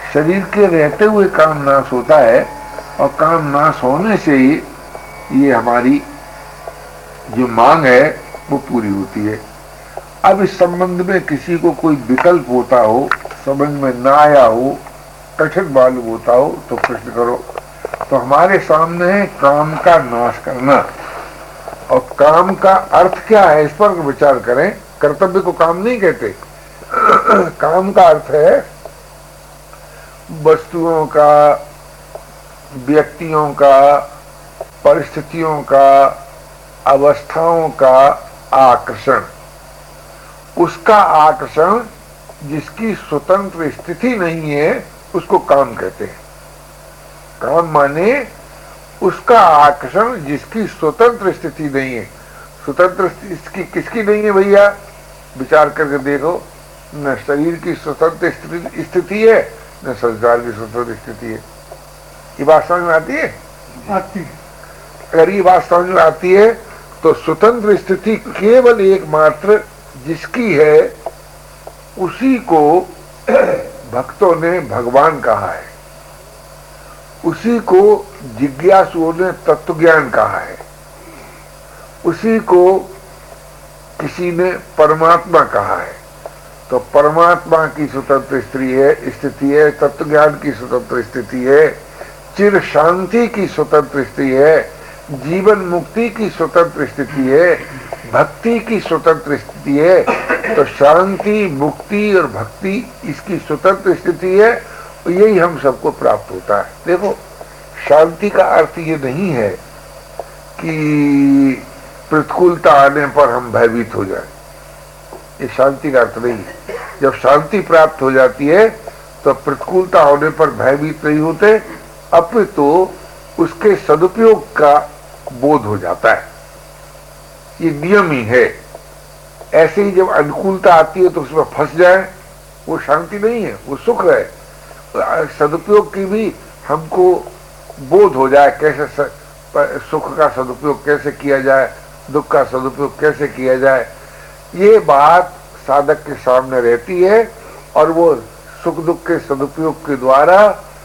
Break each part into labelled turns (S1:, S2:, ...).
S1: शरीर के रहते हुए काम नाश होता है और काम नाश होने से ही ये हमारी जो मांग है वो पूरी होती है। अब इस संबंध में किसी को कोई विकल्प होता हो, समझ में ना आया हो, कठिन मालूम होता हो तो प्रश्न करो। तो हमारे सामने है काम का नाश करना, और काम का अर्थ क्या है इस पर विचार करें। कर्तव्य को काम नहीं कहते। काम का अर्थ है वस्तुओं का, व्यक्तियों का, परिस्थितियों का, अवस्थाओं का आकर्षण। उसका आकर्षण जिसकी स्वतंत्र स्थिति नहीं है उसको काम कहते हैं। काम माने उसका आकर्षण जिसकी स्वतंत्र स्थिति नहीं है। स्वतंत्र स्थिति किसकी नहीं है भैया? विचार करके देखो, न शरीर की स्वतंत्र स्थिति है, न संसार की स्वतंत्र स्थिति है। ये बात समझ में आती है?
S2: आती है।
S1: अगर ये बात समझ में आती है तो स्वतंत्र स्थिति केवल एकमात्र जिसकी है उसी को भक्तों ने भगवान कहा है, उसी को जिज्ञासुओं ने तत्व ज्ञान कहा है, उसी को किसी ने परमात्मा कहा है। तो परमात्मा की स्वतंत्र स्थिति है, तत्व ज्ञान की स्वतंत्र स्थिति है, चिर शांति की स्वतंत्र स्थिति है, जीवन मुक्ति की स्वतंत्र स्थिति है, भक्ति की स्वतंत्र स्थिति है। तो शांति, मुक्ति और भक्ति इसकी स्वतंत्र स्थिति है, और यही हम सबको प्राप्त होता है। देखो, शांति का अर्थ ये नहीं है कि प्रतिकूलता आने पर हम भयभीत हो जाए, ये शांति का अर्थ नहीं है। जब शांति प्राप्त हो जाती है तो प्रतिकूलता होने पर भयभीत नहीं होते, अपितु उसके सदुपयोग का बोध हो जाता है। ये नियम ही है। ऐसे ही जब अनुकूलता आती है तो उसमें फंस जाए, वो शांति नहीं है, वो सुख है। सदुपयोग की भी हमको बोध हो जाए, कैसे सुख का सदुपयोग कैसे किया जाए, दुख का सदुपयोग कैसे किया जाए, ये बात साधक के सामने रहती है। और वो सुख दुख के सदुपयोग के द्वारा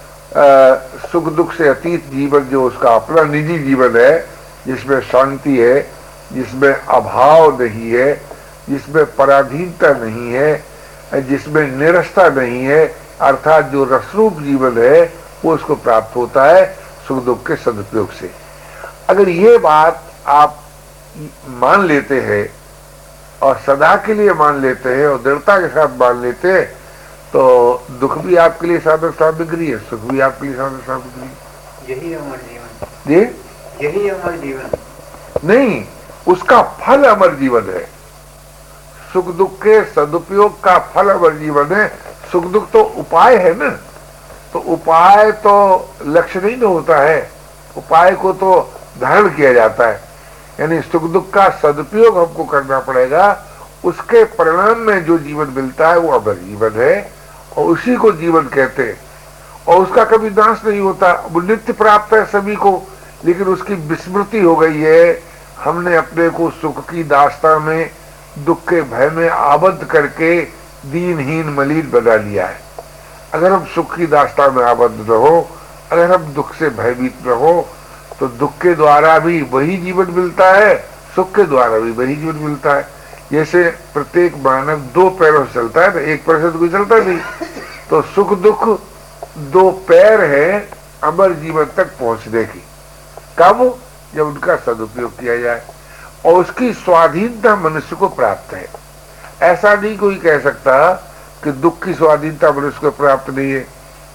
S1: सुख दुख से अतीत जीवन, जो उसका अपना निजी जीवन है, जिसमें शांति है, जिसमें अभाव नहीं है, जिसमें पराधीनता नहीं है, जिसमें निरस्ता नहीं है, अर्थात जो रसरूप जीवन है, वो उसको प्राप्त होता है सुख दुख के सदुपयोग से। अगर ये बात आप मान लेते हैं और सदा के लिए मान लेते हैं और दृढ़ता के साथ मान लेते हैं, तो दुख भी आपके लिए साधक सामग्री है, सुख भी आपके लिए साधक सामग्री है।
S2: यही अमर जीवन।
S1: जी,
S2: यही अमर जीवन
S1: नहीं, उसका फल अमर जीवन है। सुख दुख के सदुपयोग का फल अमर जीवन है। सुख दुख तो उपाय है ना, तो उपाय तो लक्ष्य नहीं ना होता है, उपाय को तो धारण किया जाता है। यानी सुख दुख का सदुपयोग हमको करना पड़ेगा, उसके परिणाम में जो जीवन मिलता है वो अमर जीवन है, और उसी को जीवन कहते हैं। और उसका कभी नाश नहीं होता, वो नित्य प्राप्त है सभी को, लेकिन उसकी विस्मृति हो गई है। हमने अपने को सुख की दास्ता में, दुख के भय में आबद्ध करके दीनहीन मलिन बना लिया है। अगर हम सुख की दास्ता में आबद्ध रहो, अगर हम दुख से भयभीत रहो, तो दुख के द्वारा भी वही जीवन मिलता है, सुख के द्वारा भी वही जीवन मिलता है। जैसे प्रत्येक मानव दो पैरों से चलता है, तो एक पैर से तो कोई चलता नहीं। तो सुख दुख दो पैर है अमर जीवन तक पहुंचने की। कब? जब उनका सदुपयोग किया जाए, और उसकी स्वाधीनता मनुष्य को प्राप्त है। ऐसा नहीं कोई कह सकता कि दुख की स्वाधीनता मनुष्य को प्राप्त नहीं है।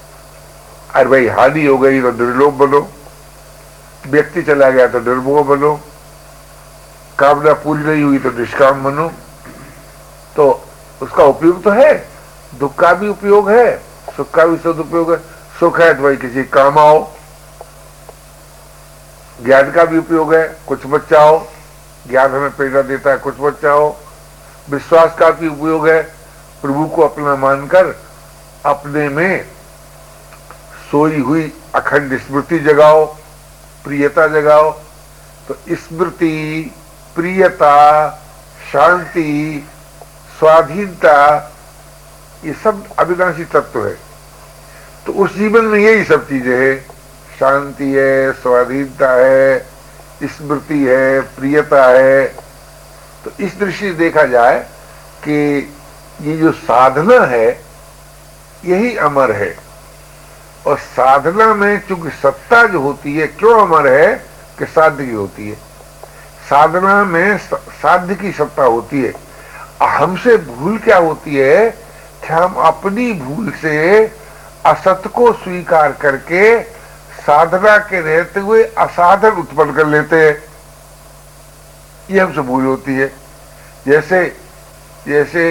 S1: अरे भाई, हानि हो गई तो निर्लोभ बनो, व्यक्ति चला गया तो निर्मोह बनो, कामना पूरी नहीं हुई तो निष्काम बनो। तो उसका उपयोग तो है, दुख का भी उपयोग है, सुख का भी सदुपयोग है। सुख है तो भाई किसी काम आओ, ज्ञान का भी उपयोग है, कुछ बचाओ, ज्ञान हमें प्रेरणा देता है, कुछ बचाओ। विश्वास का भी उपयोग है, प्रभु को अपना मानकर अपने में सोई हुई अखंड स्मृति जगाओ, प्रियता जगाओ। तो स्मृति, प्रियता, शांति, स्वाधीनता, ये सब अविनाशी तत्व है। तो उस जीवन में यही सब चीजें है, शांति है, स्वाधीनता है, स्मृति है, प्रियता है। तो इस दृष्टि से देखा जाए कि ये जो साधना है यही अमर है। और साधना में चूंकि सत्ता जो होती है, क्यों अमर है कि साध्य की होती है। साधना में साध्य की सत्ता होती है। हमसे भूल क्या होती है कि हम अपनी भूल से असत को स्वीकार करके साधना के रहते हुए असाधन उत्पन्न कर लेते हैं। ये हमसे भूल होती है। जैसे जैसे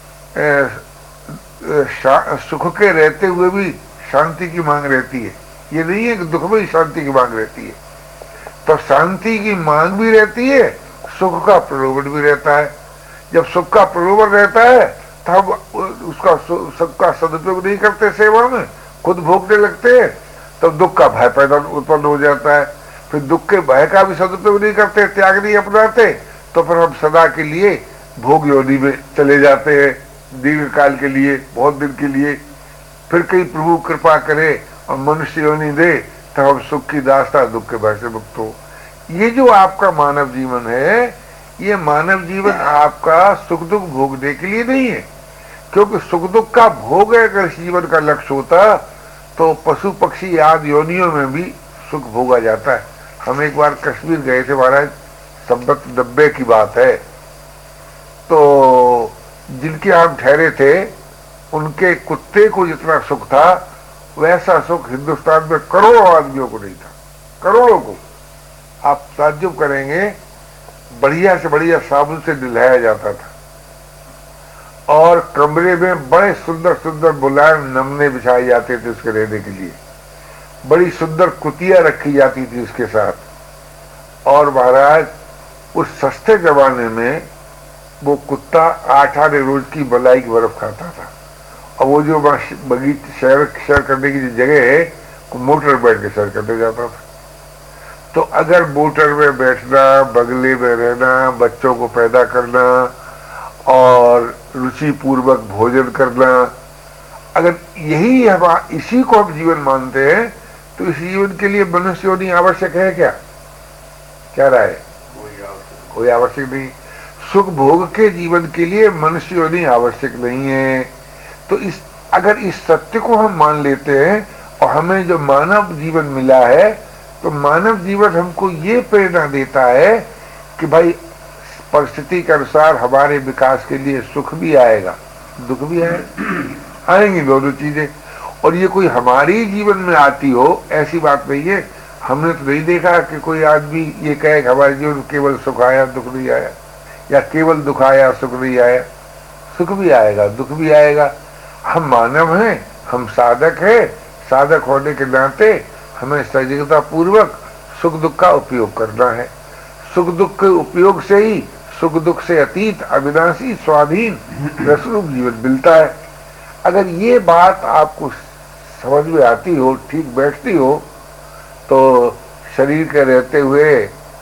S1: सुख के रहते हुए भी शांति की मांग रहती है। ये नहीं है कि दुख में ही शांति की मांग रहती है। तो शांति की मांग भी रहती है, सुख का प्रलोभन भी रहता है। जब सुख का प्रलोभन रहता है तो हम उसका सुख का सदुपयोग नहीं करते, सेवा में खुद भोगने लगते हैं, तब दुख का भय पैदा उत्पन्न हो जाता है। फिर दुख के भय का भी सदुपयोग नहीं करते, त्याग नहीं अपनाते, तो फिर हम सदा के लिए भोग योनि में चले जाते हैं, दीर्घ काल के लिए, बहुत दिन के लिए। फिर कहीं प्रभु कृपा करे और मनुष्य योनि दे, तब हम सुख की दास्ता, दुख के भय से मुक्त हो। ये जो आपका मानव जीवन है, ये मानव जीवन आपका सुख दुख भोगने के लिए नहीं है। क्योंकि सुख दुख का भोग अगर जीवन का लक्ष्य होता तो पशु पक्षी आदि योनियों में भी सुख भोगा जाता है। हम एक बार कश्मीर गए थे महाराज, 90 की बात है। तो जिनके हम ठहरे थे उनके कुत्ते को जितना सुख था वैसा सुख हिंदुस्तान में करोड़ों आदमियों को नहीं था, करोड़ों को। आप ताज्जुब करेंगे, बढ़िया से बढ़िया साबुन से नहलाया जाता था और कमरे में बड़े सुंदर सुंदर मुलायम नमने बिछाए जाते थे उसके रहने के लिए। बड़ी सुंदर कुतिया रखी जाती थी उसके साथ। और महाराज उस सस्ते जमाने में वो कुत्ता 8 आने रोज की मलाई की बर्फ खाता था। और वो जो बगीचे सैर करने की जो जगह है, वो मोटर बैठ के सैर करने जाता था। तो अगर मोटर में बैठना, बगले में रहना, बच्चों को पैदा करना और रुचि पूर्वक भोजन करना, अगर यही हम इसी को हम जीवन मानते हैं तो इस जीवन के लिए मनुष्य योनि आवश्यक है क्या? क्या राय? कोई आवश्यक नहीं। सुख भोग के जीवन के लिए मनुष्य योनि आवश्यक नहीं है। तो अगर इस सत्य को हम मान लेते हैं और हमें जो मानव जीवन मिला है, तो मानव जीवन हमको ये प्रेरणा देता है कि भाई परिस्थिति के अनुसार हमारे विकास के लिए सुख भी आएगा, दुख भी आएगा, आएंगी दोनों चीजें। और ये कोई हमारी जीवन में आती हो ऐसी बात नहीं है। हमने तो नहीं देखा कि कोई आदमी ये कहे कि हमारे जीवन में केवल सुख आया दुख नहीं आया, या केवल दुख आया सुख नहीं आया। सुख भी आएगा, दुख भी आएगा। हम मानव हैं, हम साधक हैं। साधक होने के नाते हमें सजगता पूर्वक सुख दुख का उपयोग करना है। सुख दुख के उपयोग से ही सुख दुख से अतीत अविनाशी स्वाधीन रसरूप जीवन मिलता है। अगर ये बात आपको समझ में आती हो, ठीक बैठती हो, तो शरीर के रहते हुए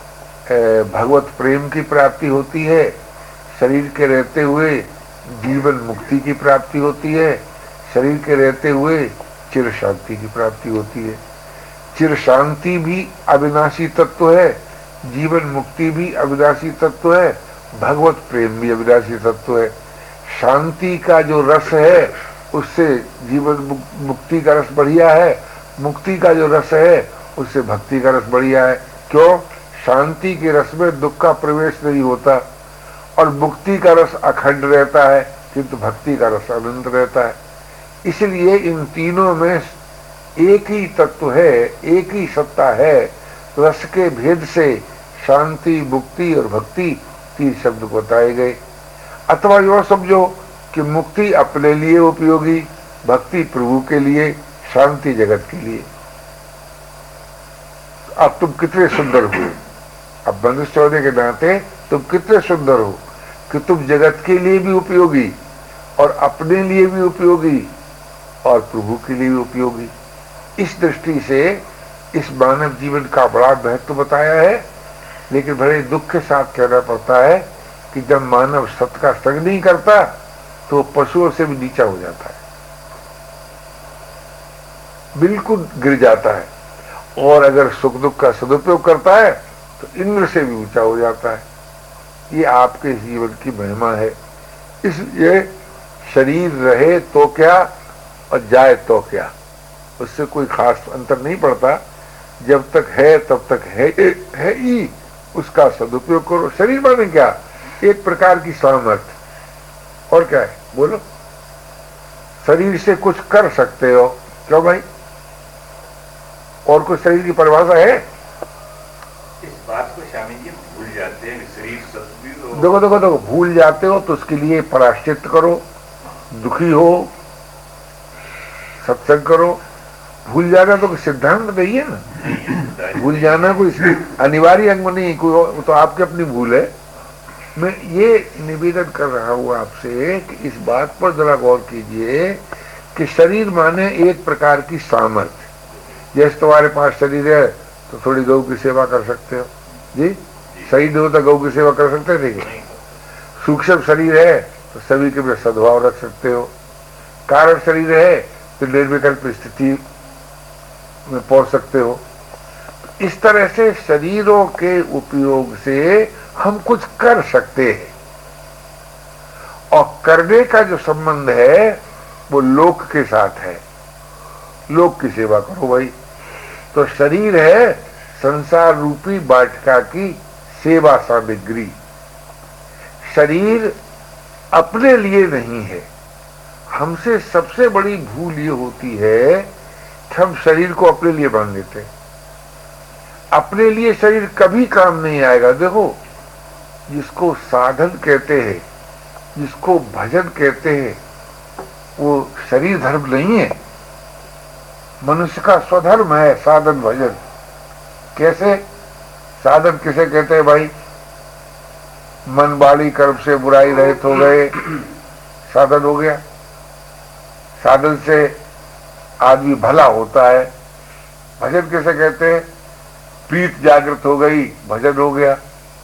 S1: भगवत प्रेम की प्राप्ति होती है, शरीर के रहते हुए जीवन मुक्ति की प्राप्ति होती है, शरीर के रहते हुए चिर शांति की प्राप्ति होती है। चिर शांति भी अविनाशी तत्व है, जीवन मुक्ति भी अविनाशी तत्व है, भगवत प्रेम भी अविनाशी तत्व है। शांति का जो रस है उससे जीवन मुक्ति का रस बढ़िया है, मुक्ति का जो रस है उससे भक्ति का रस बढ़िया है। क्यों? शांति के रस में दुख का प्रवेश नहीं होता और मुक्ति का रस अखंड रहता है, किंतु भक्ति का रस अनंत रहता है। इसलिए इन तीनों में एक ही तत्व है, एक ही सत्ता है। रस के भेद से शांति, मुक्ति और भक्ति 3 शब्द बताए गए। अथवा यो समझो कि मुक्ति अपने लिए उपयोगी, भक्ति प्रभु के लिए, शांति जगत के लिए। अब तुम कितने सुंदर हो, अब मनुष्य होने के नाते तुम कितने सुंदर हो कि तुम जगत के लिए भी उपयोगी और अपने लिए भी उपयोगी और प्रभु के लिए भी उपयोगी। इस दृष्टि से इस मानव जीवन का बड़ा महत्व बताया है। लेकिन बड़े दुख के साथ कहना पड़ता है कि जब मानव सत्य का संग नहीं करता तो पशुओं से भी नीचा हो जाता है। बिल्कुल गिर जाता है। और अगर सुख दुख का सदुपयोग करता है तो इंद्र से भी ऊंचा हो जाता है। ये आपके जीवन की महिमा है। इसलिए शरीर रहे तो क्या और जाए तो क्या, उससे कोई खास अंतर नहीं पड़ता। जब तक है तब तक है ही, उसका सदुपयोग करो। शरीर माने क्या, एक प्रकार की सामर्थ्य, और क्या है बोलो। शरीर से कुछ कर सकते हो, क्यों भाई, और कुछ शरीर की परिभाषा है?
S3: इस बात को स्वामी जी भूल जाते हैं, शरीर सत्वी हो।
S1: देखो देखो देखो, भूल जाते हो तो उसके लिए प्रायश्चित करो, दुखी हो सत्संग करो। भूल जाना तो सिद्धांत नहीं है ना, भूल जाना कोई अनिवार्य अंग नहीं, कोई तो आपकी अपनी भूल है। मैं ये निवेदन कर रहा हूं आपसे कि इस बात पर जरा गौर कीजिए कि शरीर माने एक प्रकार की सामर्थ्य। जैसे तुम्हारे पास शरीर है तो थोड़ी गौ की सेवा कर सकते हो जी, शरीर हो तो गौ की सेवा कर सकते हैं, ठीक है। सूक्ष्म शरीर है तो सभी के लिए सद्भाव रख सकते हो। कारण शरीर है तो निर्विकल्प स्थिति में पहुंच सकते हो। इस तरह से शरीरों के उपयोग से हम कुछ कर सकते हैं, और करने का जो संबंध है वो लोक के साथ है। लोक की सेवा करो भाई। तो शरीर है संसार रूपी वाटिका की सेवा सामग्री। शरीर अपने लिए नहीं है। हमसे सबसे बड़ी भूल ये होती है कि हम शरीर को अपने लिए मान लेते हैं। अपने लिए शरीर कभी काम नहीं आएगा। देखो, जिसको साधन कहते हैं, जिसको भजन कहते हैं, वो शरीर धर्म नहीं है, मनुष्य का स्वधर्म है साधन भजन। कैसे साधन किसे कहते हैं भाई? मन वाणी कर्म से बुराई रहित हो गए, साधन हो गया। साधन से आदमी भला होता है। भजन किसे कहते हैं? प्रीत जागृत हो गई, भजन हो गया।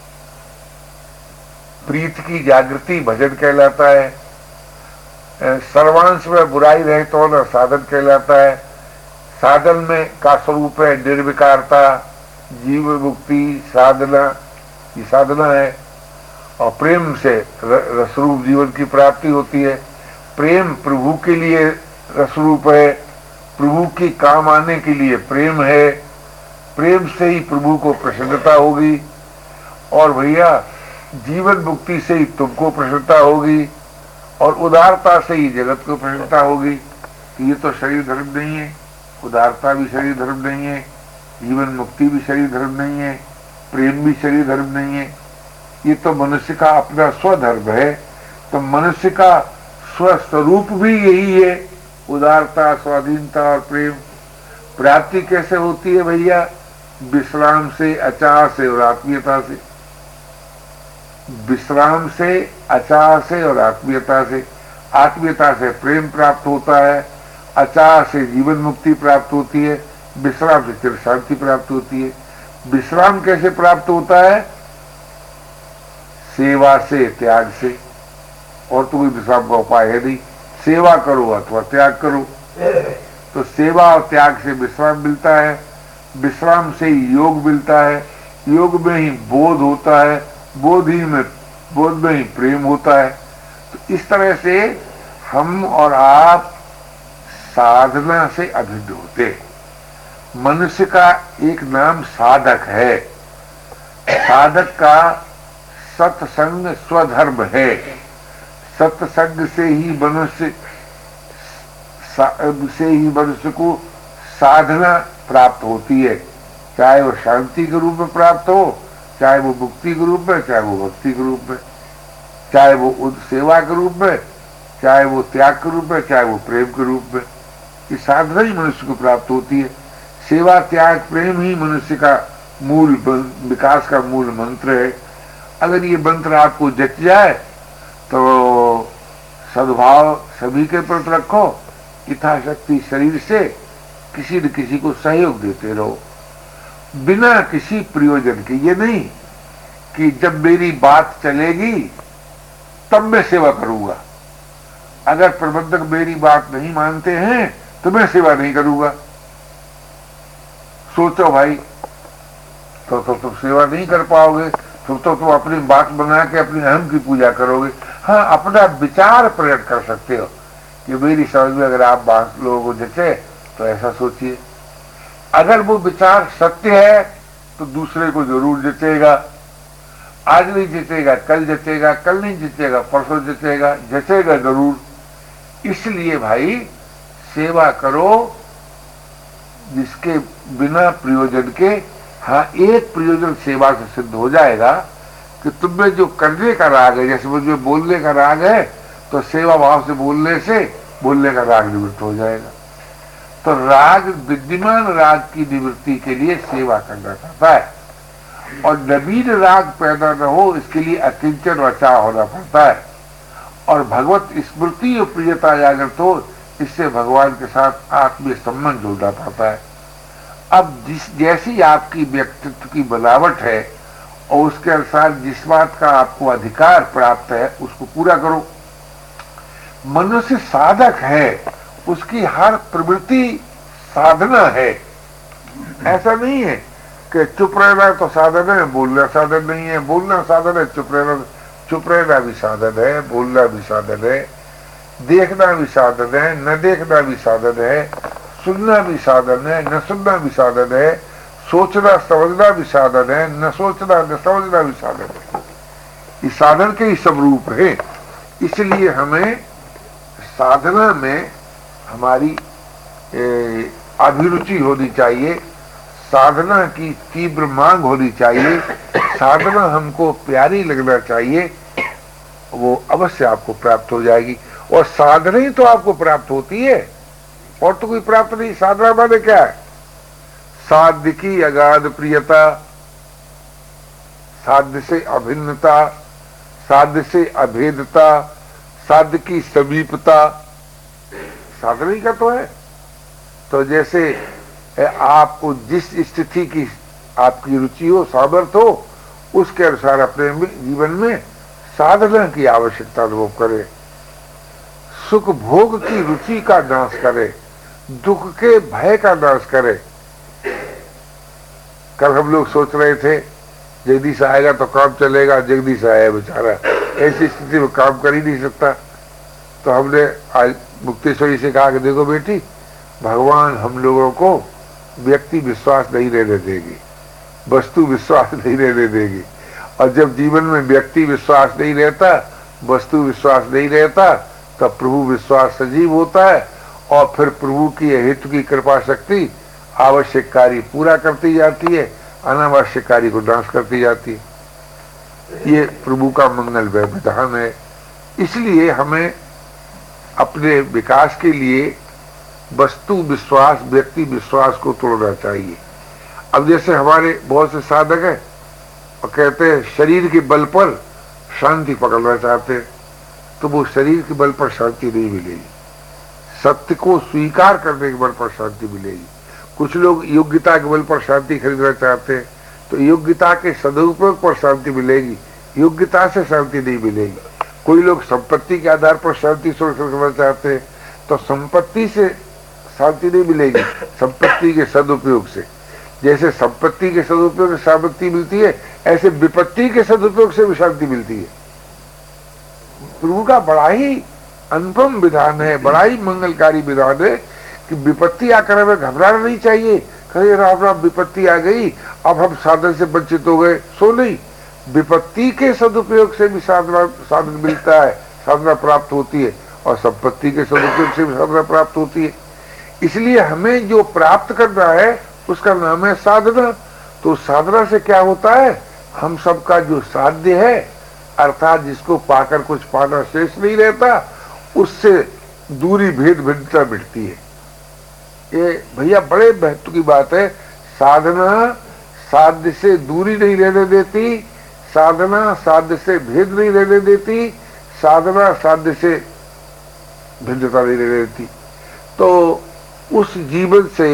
S1: प्रीत की जागृति भजन कहलाता है। सर्वांश में बुराई रहित होना साधन कहलाता है। साधन में का स्वरूप है निर्विकारता, जीव मुक्ति, साधना, ये साधना है। और प्रेम से रसरूप जीवन की प्राप्ति होती है। प्रेम प्रभु के लिए रसरूप है, प्रभु की काम आने के लिए प्रेम है। प्रेम से ही प्रभु को प्रसन्नता होगी, और भैया जीवन मुक्ति से ही तुमको प्रसन्नता होगी, और उदारता से ही जगत को प्रसन्नता होगी। तो ये तो शरीर धर्म नहीं है, उदारता भी शरीर धर्म नहीं है, जीवन मुक्ति भी शरीर धर्म नहीं है, प्रेम भी शरीर धर्म नहीं है। ये तो मनुष्य का अपना स्वधर्म है। तो मनुष्य का स्वस्वरूप भी यही है, उदारता, स्वाधीनता और प्रेम। प्राप्ति कैसे होती है भैया? विश्राम से, अचार से और आत्मीयता से। विश्राम से, अचार से और आत्मीयता से। आत्मीयता से प्रेम प्राप्त होता है, अचार से जीवन मुक्ति प्राप्त होती है, विश्राम से चिर शांति प्राप्त होती है। विश्राम कैसे प्राप्त होता है? सेवा से, त्याग से। और तो कोई विश्राम का उपाय है नहीं। सेवा करो अथवा त्याग करो। तो सेवा और त्याग से विश्राम मिलता है, विश्राम से ही योग मिलता है, योग में ही बोध होता है, बोध में ही प्रेम होता है। तो इस तरह से हम और आप साधना से अभिन्न होते। मनुष्य का एक नाम साधक है। साधक का सत्संग स्वधर्म है। सत्संग से ही मनुष्य को साधना प्राप्त होती है, चाहे वो शांति के रूप में प्राप्त हो, चाहे वो मुक्ति के रूप में, चाहे वो भक्ति के रूप में, चाहे वो सेवा के रूप में, चाहे वो त्याग के रूप में, चाहे वो प्रेम के रूप में। ये साधना ही मनुष्य को प्राप्त होती है। सेवा, त्याग, प्रेम ही मनुष्य का मूल विकास का मूल मंत्र है। अगर ये मंत्र आपको जच जाए तो सद्भाव सभी के प्रति रखो, यथाशक्ति शरीर से किसी न किसी को सहयोग देते रहो, बिना किसी प्रयोजन के। ये नहीं कि जब मेरी बात चलेगी तब मैं सेवा करूंगा, अगर प्रबंधक मेरी बात नहीं मानते हैं तो मैं सेवा नहीं करूंगा। सोचो भाई, तो तुम सेवा नहीं कर पाओगे, तो तुम अपनी बात बना के अपनी अहम की पूजा करोगे। हाँ, अपना विचार प्रकट कर सकते हो कि मेरी समझ में अगर आप बात लोगों को जचे तो ऐसा सोचिए। अगर वो विचार सत्य है तो दूसरे को जरूर जचेगा। आज नहीं जचेगा, कल जचेगा, कल नहीं जचेगा, परसों जचेगा, जचेगा जरूर। इसलिए भाई सेवा करो जिसके बिना प्रयोजन के, हाँ एक प्रयोजन सेवा से सिद्ध हो जाएगा कि तुम्हें जो करने का राग है, जैसे मुझे बोलने का राग है तो सेवा भाव से बोलने का राग निवृत्त हो जाएगा। तो राग, विद्यमान राग की निवृत्ति के लिए सेवा करना चाहता है, और नवीन राग पैदा न हो इसके लिए अकिंचन वचा होना पड़ता है, और भगवत स्मृति और प्रियता जागृत हो, इससे भगवान के साथ आत्मीय संबंध जोड़ना पड़ता है। अब जैसी आपकी व्यक्तित्व की बनावट है और उसके अनुसार जिस बात का आपको अधिकार प्राप्त है उसको पूरा करो। मनुष्य साधक है, उसकी हर प्रवृत्ति साधना है। ऐसा नहीं है कि चुप रहना तो साधन है, बोलना साधन नहीं है, बोलना साधन है, चुप रहना भी साधन है, बोलना भी साधन है, देखना भी साधन है, न देखना भी साधन है, सुनना भी साधन है, न सुनना भी साधन है, सोचना समझना भी साधन है, न सोचना न समझना भी साधन है। इस साधन के ही सब रूप है। इसलिए हमें साधना में हमारी अभिरुचि होनी चाहिए, साधना की तीव्र मांग होनी चाहिए, साधना हमको प्यारी लगना चाहिए, वो अवश्य आपको प्राप्त हो जाएगी। और साधना ही तो आपको प्राप्त होती है, और तो कोई प्राप्त नहीं। साधना माने क्या है? साध्य की अगाध प्रियता, साध्य से अभिन्नता, साध्य से अभेदता, साध्य की समीपता, साधना ही का तो है। तो जैसे आपको जिस स्थिति की आपकी रुचि हो, सामर्थ्य हो, उसके अनुसार अपने जीवन में साधना की आवश्यकता अनुभव करे। सुख भोग की रुचि का नाश करे, दुख के भय का नाश करे। कल हम लोग सोच रहे थे जगदीश आएगा तो काम चलेगा, जगदीश आया बेचारा, ऐसी स्थिति में काम कर ही नहीं सकता। तो हमने आज मुक्तेश्वरी से कहा कि देखो बेटी, भगवान हम लोगों को व्यक्ति विश्वास नहीं रहने देगी, वस्तु विश्वास नहीं रहने देगी। और जब जीवन में व्यक्ति विश्वास नहीं रहता, वस्तु विश्वास नहीं रहता, तब प्रभु विश्वास सजीव होता है, और फिर प्रभु की हेतु की कृपा शक्ति आवश्यक कार्य पूरा करती जाती है, अनावश्यक कार्य को नाश करती जाती है। ये प्रभु का मंगल विधान है। इसलिए हमें अपने विकास के लिए वस्तु विश्वास, व्यक्ति विश्वास को तोड़ना चाहिए। अब जैसे हमारे बहुत से साधक हैं और कहते हैं शरीर के बल पर शांति पकड़ना चाहते हैं, तो वो शरीर के बल पर शांति नहीं मिलेगी, सत्य को स्वीकार करने के बल पर शांति मिलेगी। कुछ लोग योग्यता के बल पर शांति खरीदना चाहते हैं, तो योग्यता के सदुपयोग पर शांति मिलेगी, योग्यता से शांति नहीं मिलेगी। कोई लोग संपत्ति के आधार पर शांति सुरक्षित चाहते हैं, तो संपत्ति से शांति नहीं मिलेगी, संपत्ति के सदुपयोग से। जैसे संपत्ति के सदुपयोग से शांति मिलती है, ऐसे विपत्ति के सदुपयोग से भी शांति मिलती है। प्रभु का बड़ा ही अनुपम विधान है, बड़ा ही मंगलकारी विधान है कि विपत्ति आकर हमें घबराना नहीं चाहिए। कहीं राम राम विपत्ति आ गई, अब हम साधन से वंचित हो गए, सो नहीं। विपत्ति के सदुपयोग से भी साधन मिलता है, साधना प्राप्त होती है, और संपत्ति के सदुपयोग से भी साधना प्राप्त होती है। इसलिए हमें जो प्राप्त करना है उसका नाम है साधना। तो साधना से क्या होता है? हम सबका जो साध्य है, अर्थात जिसको पाकर कुछ पाना शेष नहीं रहता, उससे दूरी भेद भिन्नता मिटती है। ये भैया बड़े महत्व की बात है। साधना साध्य से दूरी नहीं रहने देती, साधना साध्य से भेद नहीं रहने देती, साधना साध्य से भिन्नता नहीं रहने देती। तो उस जीवन से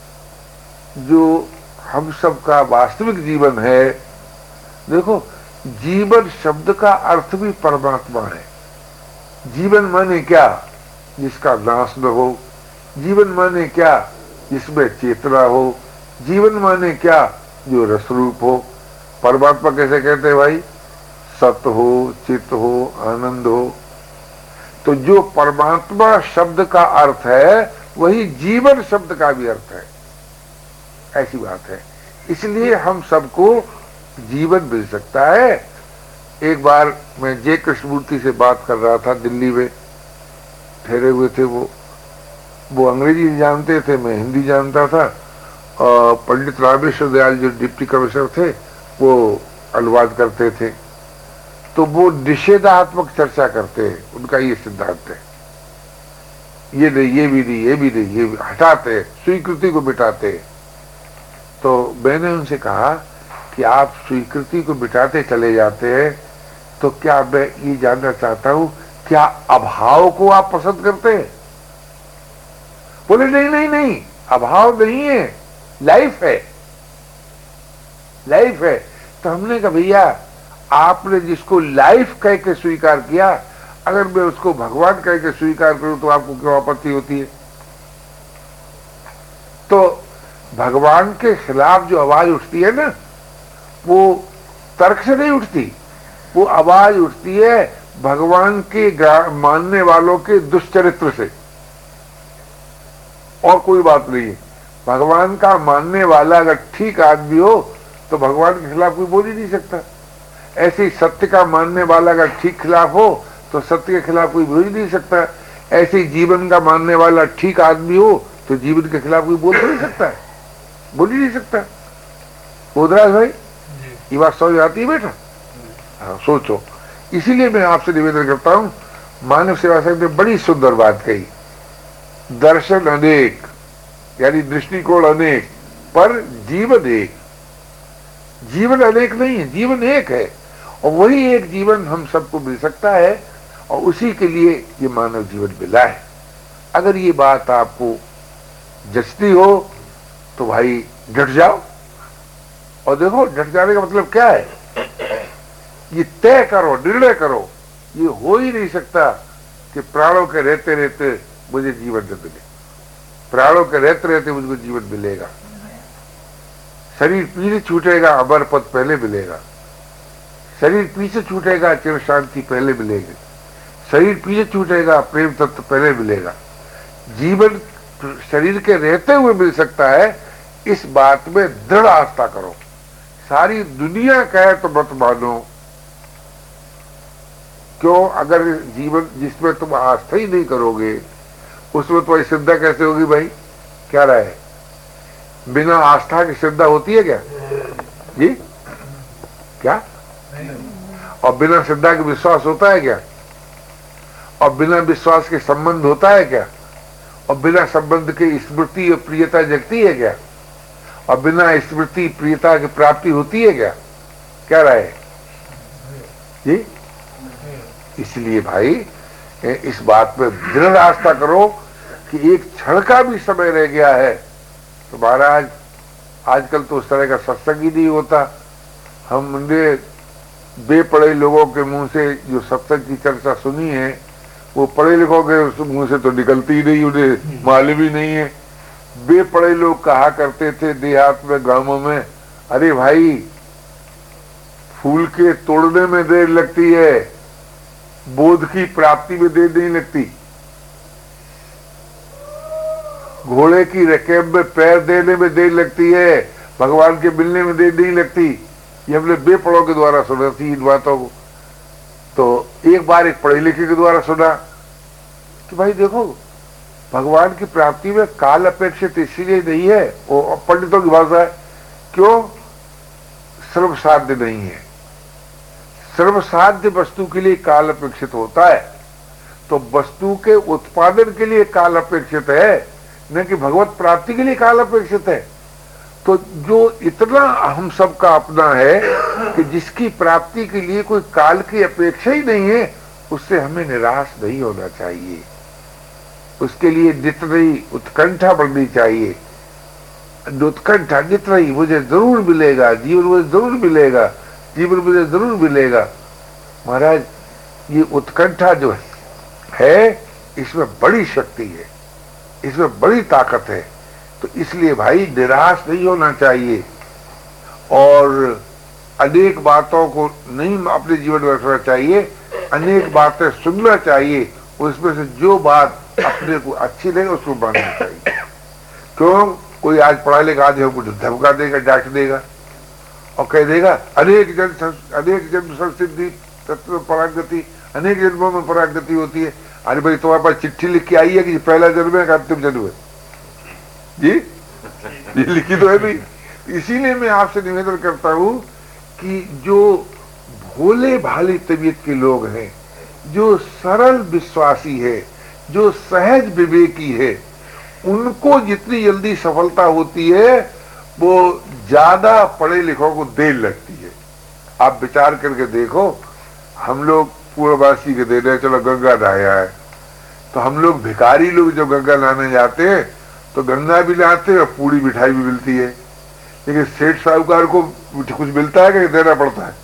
S1: जो हम सबका वास्तविक जीवन है, देखो जीवन शब्द का अर्थ भी परमात्मा है। जीवन माने क्या? जिसका नाश न हो। जीवन माने क्या? जिसमें चेतना हो। जीवन माने क्या? जो रस रूप हो। परमात्मा कैसे कहते हैं भाई? सत हो, चित हो, आनंद हो। तो जो परमात्मा शब्द का अर्थ है वही जीवन शब्द का भी अर्थ है, ऐसी बात है। इसलिए हम सबको जीवन मिल सकता है। एक बार मैं जय कृष्णमूर्ति से बात कर रहा था, दिल्ली में ठहरे हुए थे। वो अंग्रेजी जानते थे, मैं हिंदी जानता था। और पंडित रामेश्वर दयाल जो डिप्टी कमिश्नर थे वो अनुवाद करते थे। तो वो निषेधात्मक चर्चा करते हैं, उनका ये सिद्धांत है। ये नहीं, ये भी नहीं, ये भी नहीं, ये भी हटाते हैं, स्वीकृति को मिटाते हैं। तो मैंने उनसे कहा कि आप स्वीकृति को मिटाते चले जाते हैं, तो क्या मैं ये जानना चाहता हूं, क्या अभाव को आप पसंद करते हैं? बोले नहीं नहीं नहीं, अभाव नहीं है, लाइफ है, लाइफ है। तो हमने कहा भैया आपने जिसको लाइफ कह के स्वीकार किया, अगर मैं उसको भगवान कह के स्वीकार करूं तो आपको क्यों आपत्ति होती है? तो भगवान के खिलाफ जो आवाज उठती है ना, वो तर्क से नहीं उठती, वो आवाज उठती है भगवान के मानने वालों के दुष्चरित्र से, और कोई बात नहीं है। भगवान का मानने वाला अगर ठीक आदमी हो तो भगवान के खिलाफ कोई बोल ही नहीं सकता। ऐसे ही सत्य का मानने वाला अगर ठीक खिलाफ हो तो सत्य के खिलाफ कोई बोल ही नहीं सकता। ऐसे ही जीवन का मानने वाला ठीक आदमी हो तो जीवन के खिलाफ कोई बोल तो नहीं सकता है, बोल ही नहीं सकता। बोधराज भाई ये बात समझ आती है बेटा? हाँ, सोचो। इसीलिए मैं आपसे निवेदन करता हूं, मानव सेवा संघ ने बड़ी सुंदर बात कही, दर्शन अनेक यानी दृष्टिकोण अनेक पर जीवन एक। जीवन अनेक नहीं है, जीवन एक है, और वही एक जीवन हम सबको मिल सकता है, और उसी के लिए ये मानव जीवन मिला है। अगर ये बात आपको जचती हो तो भाई डट जाओ। और देखो, डट जाने का मतलब क्या है? ये तय करो, निर्णय करो, ये हो ही नहीं सकता कि प्राणों के रहते रहते मुझे जीवन न मिले, प्राणों के रहते रहते मुझको जीवन मिलेगा। शरीर पीछे छूटेगा, अमर पद पहले मिलेगा। शरीर पीछे छूटेगा, चिर शांति पहले मिलेगी। शरीर पीछे छूटेगा, प्रेम तत्व पहले मिलेगा। जीवन शरीर के रहते हुए मिल सकता है, इस बात में दृढ़ आस्था करो। सारी दुनिया कहे तो मत मानो। क्यों? अगर जीवन जिसमें तुम आस्था ही नहीं करोगे उसमें तुम्हारी श्रद्धा कैसे होगी भाई? क्या राय है? बिना आस्था की श्रद्धा होती है क्या जी? क्या? और बिना श्रद्धा के विश्वास होता है क्या? और बिना विश्वास के संबंध होता है क्या? और बिना संबंध के स्मृति और प्रियता जगती है क्या? और बिना स्मृति प्रियता की प्राप्ति होती है क्या? क्या राय है जी? इसलिए भाई इस बात में दृढ़ आस्था करो कि एक क्षण का भी समय रह गया है तो महाराज, आजकल तो उस तरह का सत्संग ही नहीं होता। हमने बेपढ़े लोगों के मुंह से जो सत्संग की चर्चा सुनी है, वो पढ़े लिखों के मुंह से तो निकलती ही नहीं, उन्हें मालूम ही नहीं है। बेपढ़े लोग कहा करते थे देहात में, गांवों में, अरे भाई फूल के तोड़ने में देर लगती है, बोध की प्राप्ति में देर नहीं लगती। घोड़े की रकेब में पैर देने में देर लगती है, भगवान के मिलने में देर नहीं लगती। ये हमने बेपढ़ों के द्वारा सुना थी इन बातों को। तो एक बार एक पढ़े लिखे के द्वारा सुना कि भाई देखो, भगवान की प्राप्ति में काल अपेक्षित इसीलिए नहीं है, वो पंडितों की भाषा है, क्यों? सर्व साध्य नहीं है। सर्व साध्य वस्तु के लिए काल अपेक्षित होता है, तो वस्तु के उत्पादन के लिए काल अपेक्षित है, न कि भगवत प्राप्ति के लिए काल अपेक्षित है। तो जो इतना हम सबका अपना है कि जिसकी प्राप्ति के लिए कोई काल की अपेक्षा ही नहीं है, उससे हमें निराश नहीं होना चाहिए। उसके लिए नित नई उत्कंठा बढ़नी चाहिए। उत्कंठा नित नई, मुझे जरूर मिलेगा, जीवन मुझे जरूर मिलेगा, जीवन मुझे जरूर मिलेगा। महाराज, ये उत्कंठा जो है इसमें बड़ी शक्ति है, इसमें बड़ी ताकत है। तो इसलिए भाई निराश नहीं होना चाहिए और अनेक बातों को नहीं अपने जीवन में रखना चाहिए, अनेक बातें सुनना चाहिए, उसमें से जो बात अपने को अच्छी लगे उसको मानना चाहिए। क्यों? कोई आज पढ़ा लिखा आदमी हमको धमका देगा, डांट देगा और कह देगा अनेक जन्म संसिद्धि तत्व परागति, अनेक जन्मों में परागति होती है। अरे भाई तुम्हारे पास चिट्ठी लिख के आई है कि पहला जन्म है कि अंतिम जन्म है? जी ये लिखी तो है नहीं। इसीलिए मैं आपसे निवेदन करता हूं कि जो भोले भाले तबीयत के लोग हैं, जो सरल विश्वासी है, जो सहज विवेकी है, उनको जितनी जल्दी सफलता होती है वो ज्यादा पढ़े लिखों को देर लगती है। आप विचार करके देखो, हम लोग पूर्ववासी के दे रहे, चलो गंगा नहाया है, तो हम लोग भिखारी लोग जब गंगा नहाने जाते हैं तो गंगा भी लाते हैं और पूरी मिठाई भी मिलती है। लेकिन सेठ साहूकार को कुछ मिलता है कि देना पड़ता है?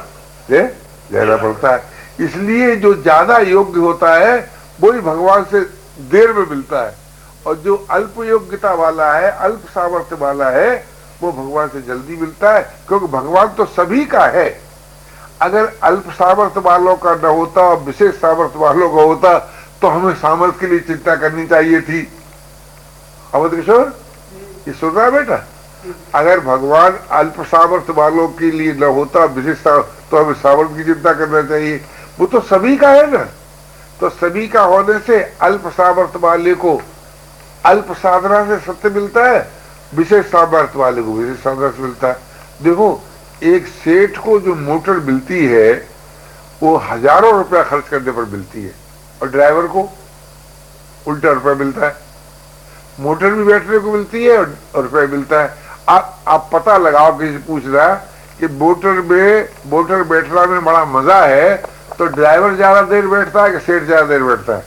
S1: देना पड़ता है। इसलिए जो ज्यादा योग्य होता है वही भगवान से देर में मिलता है, और जो अल्प योग्यता वाला है, अल्प सामर्थ्य वाला है, वो भगवान से जल्दी मिलता है, क्योंकि भगवान तो सभी का है। अगर अल्प सामर्थ्य वालों का न होता और विशेष सामर्थ्य वालों का होता तो हमें सामर्थ्य के लिए चिंता करनी चाहिए थी। अवध किशोर, ये सुन रहा है बेटा? अगर भगवान अल्प सामर्थ्य वालों के लिए न होता, विशेष तो हमें सामर्थ्य की चिंता करना चाहिए। वो तो सभी का है ना, तो सभी का होने से अल्प सामर्थ्य वाले को अल्प साधना से सत्य मिलता है, विशेष सामर्थ्य वाले को विशेष साधना से मिलता है। देखो, एक सेठ को जो मोटर मिलती है वो हजारों रुपया खर्च करने पर मिलती है, और ड्राइवर को उल्टा रुपया मिलता है। मोटर भी बैठने को मिलती है और रुपया मिलता है। आप पता लगाओ, किसी पूछ रहा है कि मोटर बैठना में बड़ा मजा है, तो ड्राइवर ज्यादा देर बैठता है कि सेठ ज्यादा देर बैठता है?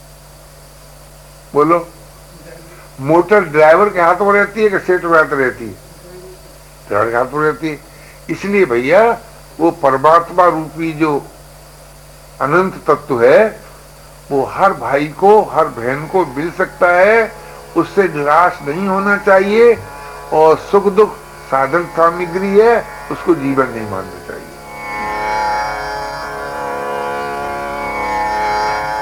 S1: बोलो। मोटर ड्राइवर के हाथ में रहती है कि सेठ के हाथ रहती है? ड्राइवर के हाथ में रहती है। इसलिए भैया वो परमात्मा रूपी जो अनंत तत्व है वो हर भाई को, हर बहन को मिल सकता है, उससे निराश नहीं होना चाहिए, और सुख दुख साधन सामग्री है, उसको जीवन नहीं मानना चाहिए।